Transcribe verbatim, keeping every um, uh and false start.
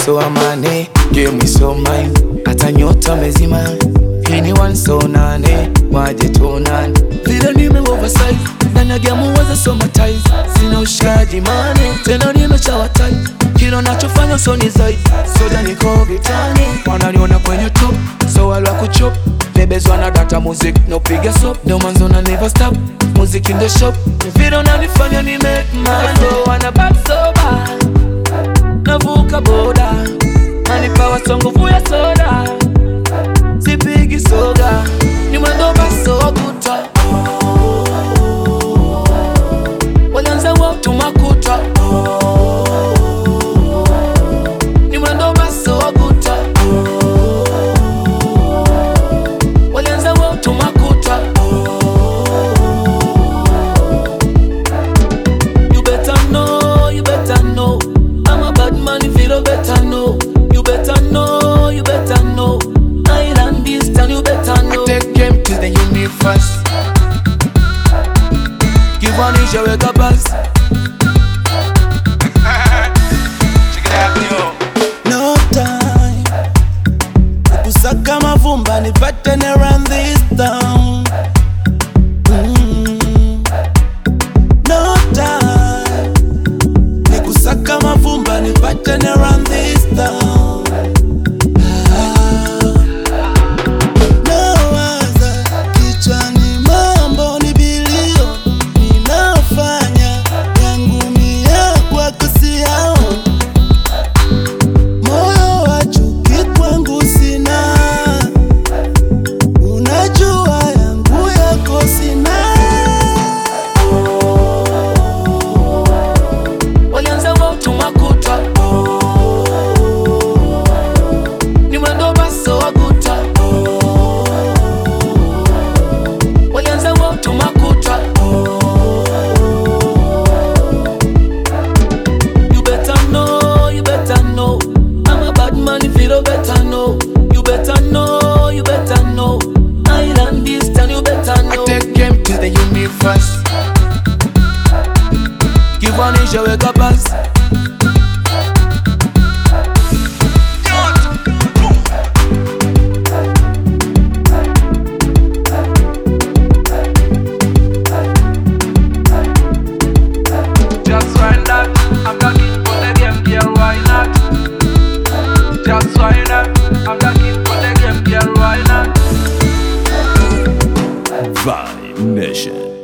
so amane, game is so mine. Hata nyota mezima, anyone so nane, waje tuonane. Vile nime oversize, ndani ya game waza somatize. Sina ushikaji mane, tena nimeshawa tight. Kilo nachofanya so ni zaidi, soda niko vitani. Wananiona kwenye top, so walwa kuchop. Bebes wana data music, no piga sop. No man's on a never stop, music in the shop. Vile unanifanya ni make money. So wana back so bad, navuka boda. Manipa wasonguvu ya soda, sipigi soga. Ni mwendo baso kuta, walianza watu makuta. Ni mwendo baso kuta, walianza watu makuta. You better know, you better know, I'm a bad man if you don't better know. You better know, you better know, I run this town, you better know. I take game to the universe, give one each a wake up us. No time kusaka mavumba nipate na run this town. mm. No time nikusaka mavumba nipate na run this town. ah. Nawaza kichwani mambo ni bilio, ninafanya yangu mia kwa kusihao. Moyo wa chuki kwangu sina, unajua yangu yako sina. Walianza watu makuta, ni mwendo baso wakuta. Walianza watu makuta. You better know, you better know, I'm a bad man if you don't better know. You better know, you better know, I run this town, you better know. I take game to the universe, give one each a wake up us. Just why not? I'm looking for the game, girl, why not? Just why not? I'm looking for the game, girl, why not? Vibe Nation.